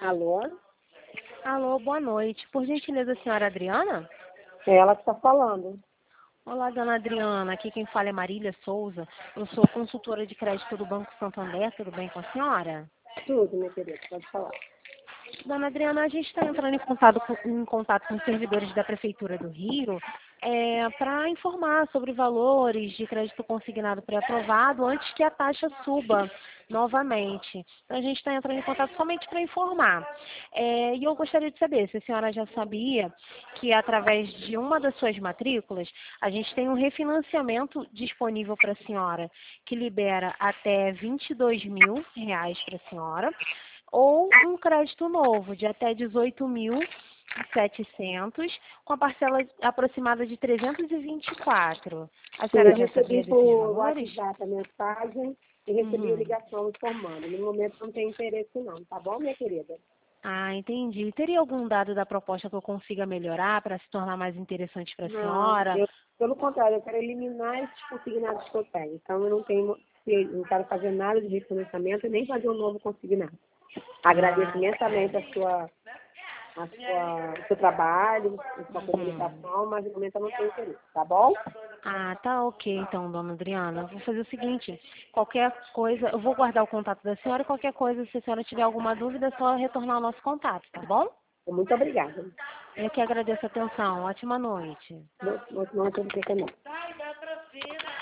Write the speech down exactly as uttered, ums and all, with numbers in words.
Alô? Alô, boa noite. Por gentileza, a senhora Adriana? É ela que está falando. Olá, dona Adriana. Aqui quem fala é Marília Souza. Eu sou consultora de crédito do Banco Santander. Tudo bem com a senhora? Tudo, minha querida, pode falar. Dona Adriana, a gente está entrando em contato, com, em contato com os servidores da Prefeitura do Rio é, para informar sobre valores de crédito consignado pré-aprovado antes que a taxa suba novamente. Então, a gente está entrando em contato somente para informar. É, e eu gostaria de saber se a senhora já sabia que, através de uma das suas matrículas, a gente tem um refinanciamento disponível para a senhora, que libera até vinte e dois mil reais para a senhora, ou um crédito novo de até dezoito mil e setecentos, com a parcela aproximada de trezentos e vinte e quatro. A Sim, eu senhora já sabia recebi desses por valores? WhatsApp a mensagem e recebi a Uhum. ligação informando. No momento não tem interesse não, tá bom, minha querida? Ah, entendi. Teria algum dado da proposta que eu consiga melhorar para se tornar mais interessante para a Não, senhora? eu, pelo contrário, eu quero eliminar esses consignados que eu tenho. Então eu não tenho, eu não quero fazer nada de refinanciamento e nem fazer um novo consignado. Agradeço Ah, imensamente a sua, a sua, o seu trabalho, a sua uhum. comunicação, mas no momento eu não tenho interesse, tá bom? Ah, tá ok então, dona Adriana. Eu vou fazer o seguinte, qualquer coisa, eu vou guardar o contato da senhora e qualquer coisa, se a senhora tiver alguma dúvida, é só retornar o nosso contato, tá bom? Muito obrigada. Eu que agradeço a atenção. Ótima noite. Não, não, não tem que ter, não.